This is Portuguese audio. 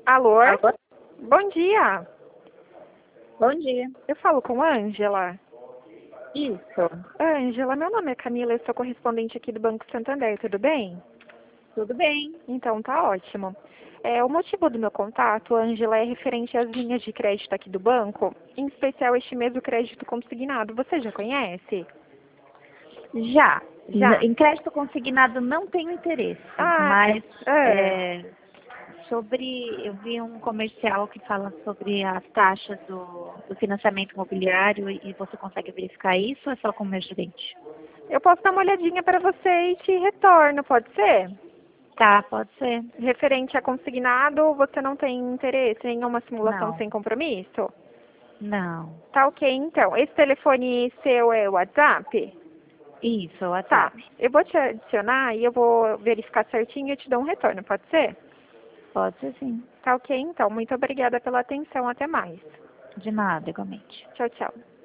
Alô? Alô? Bom dia. Bom dia. Eu falo com Ângela. Isso. Ângela, meu nome é Camila, eu sou correspondente aqui do Banco Santander, tudo bem? Tudo bem? Então tá ótimo. O motivo do meu contato, Ângela, é referente às linhas de crédito aqui do banco, em especial este mês o crédito consignado. Você já conhece? Já. Já? Em crédito consignado não tenho interesse, Ah, mas é. eu vi um comercial que fala sobre as taxas do financiamento imobiliário e você consegue verificar isso ou é só com o meu gerente? Eu posso dar uma olhadinha para você e te retorno, pode ser? Tá, pode ser. Referente a consignado, você não tem interesse em uma simulação Não, sem compromisso? não. Tá ok, então. Esse telefone seu é o WhatsApp? Isso, o Tá. WhatsApp. Eu vou te adicionar e eu vou verificar certinho e eu te dou um retorno, pode ser? Pode ser sim. Tá ok, então. Muito obrigada pela atenção. Até mais. De nada, igualmente. Tchau, tchau.